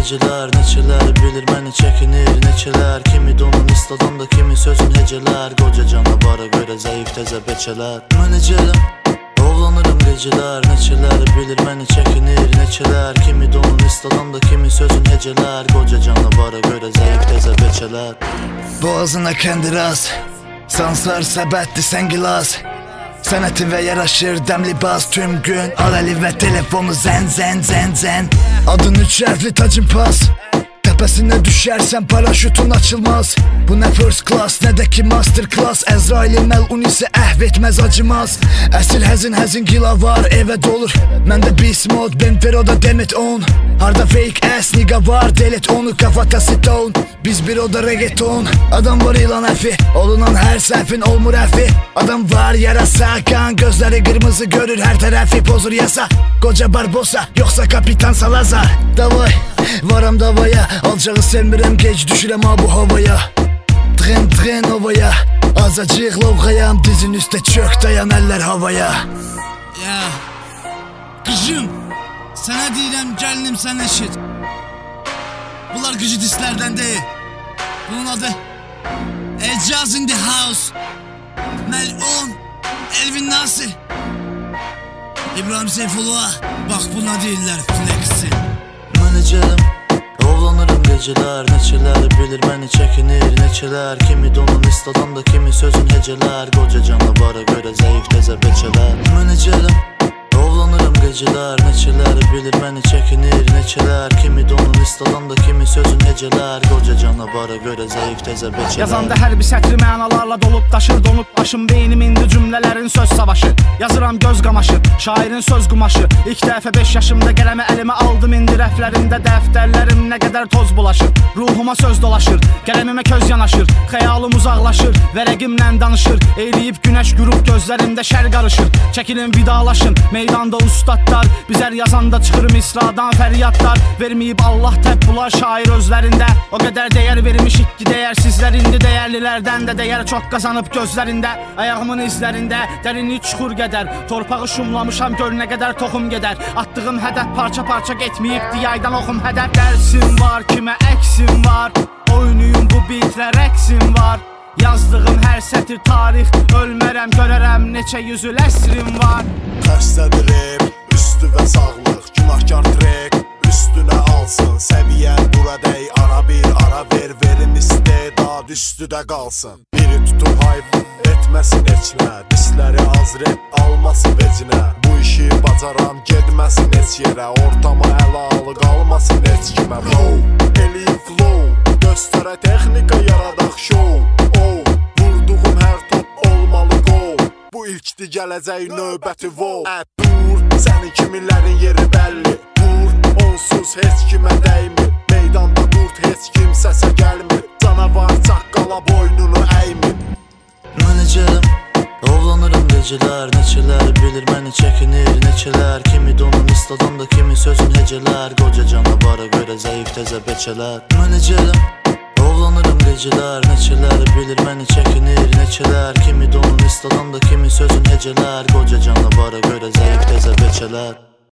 geceler, neçələr bilir məni çəkinir, neçələr kimi donun istadamda kimi sözün hecələr, qoca canavara görə zəif təzə beçələr. Mən necələm, ovlanırım geceler, neçələr bilir məni çəkinir, neçələr kimi donun istadamda kimi sözün hecələr, qoca canavara görə zəif təzə beçələr. Boğazına kəndiraz, sanslar səbətdir sən gilas, sənətin və yaraşır dəm libas, tüm gün al əli və telefonu zən zən zən zən. Adın 3 hərfli tacın pas, təpəsinə düşərsən paraşütun açılmaz. Bu nə first class, nə də ki master class, Əzrailin məlun isə əhv etməz acımaz. Əsl həzin gila var, evə dolur məndə beast mode, Benfero'da demet on. Harda fake ass nigga var, delet onu kafatası ton. Biz bir oda reggaeton, adam var ilan əfi, olunan hər səhvin olmur əfi. Adam var yarasa, kan gözləri qırmızı görür, hər tərəfi pozur yasa. Qoca Barbosa, yoxsa kapitan Salazar. Davay, varam davaya, alcağı sevmirəm, gec düşürəm ha bu havaya. Tren ovaya, azacıq lovğayam, dizin üstə çök dayan əllər havaya. Ya, qıcım, sənə deyirəm gəlinim sən eşit. Bunlar qıcı dislərdən deyil. Bunun adı Ecaz in the house, Məlun, Elvin Nasi, İbrahim Seyfullah. Bax buna deyirlər flexi. Mən necələm, ovlanırım geceler, neçələr bilir məni çəkinir, neçələr kimi donun istadamda kimi sözün hecələr, qoca canavara görə zəif təzə beçələr. Mən necələm, ovlanırım geceler, neçələr bilir məni çəkinir, neçələr kimi donun istadamda kimi sözün hecələr, qoca canavara görə zəif təzə beçələr. Yazanda hər bir sətri mənalarla dolub daşır, donub başım beynim indi cümlələrin söz savaşı. Yazıram göz qamaşı, şairin söz qumaşı. İlk dəfə 5 yaşımda qələmi əlimə aldım, indi rəflərində dəftərlərim nə qədər toz bulaşır. Ruhuma söz dolaşır, qələmimə köz yanaşır, xəyalım uzaqlaşır, vərəqimlə danışır. Eyləyib günəş qürub gözlərimdə şər qarışır. Çəkilin vidalaşın, meydanda ustadlar, bizər yazanda çıxır misradan fəryadlar. Verməyib Allah təb bular şair özlərində, o qədər dəyər vermişik ki dəyərsizlər indi dəyərlilərdən də dəyər çox qazanıb gözlərində. Ayağımın izlərində dərinlik çuxur qədər, torpağı şumlamışam gör nə qədər toxum gedər. Atdığım hədəf parça getməyib diyaydan oxum hədəf. Dərsim var, kimə əksim var, oynuyum bu bitrə rəqsim var. Yazdığım hər sətir tarix, ölmərəm görərəm neçə yüzül əsrim var. Xəstədir rap, üstü və sağlıq, günahkar trek üstünə alsın. Səviyyən buradəy, ara bir ara ver, verin istedad üstüdə qalsın. Biri tutur hayf, etməsin eçmə, disləri az rap almasın vecinə. Bu işi bacaram, gedməsin heç yerə, ortama əlalı qalmasın heç kimə. Flow, eləyim flow, göstərə texnika yaradaq show. Vurduğum hər top olmalı gol, bu ilkdir gələcək növbəti vol. Dur, sənin kimilərin yeri bəlli, vur, onsuz heç kimə dəymir. Meydanda qurt heç kim səsə gəlmir, canavar çaqqala boynunu əymir. Mən necələm, ovlanırım geceler, neçələr bilir məni çəkinir, neçələr kimi donun istadamda kimi sözün hecələr, qoca canavara görə zəif təzə beçələr. Mən necələm, ovlanırım geceler, neçələr bilir məni çəkinir, neçələr kimi donun istadamda kimi sözün hecələr, qoca canavara görə zəif təzə beçələr.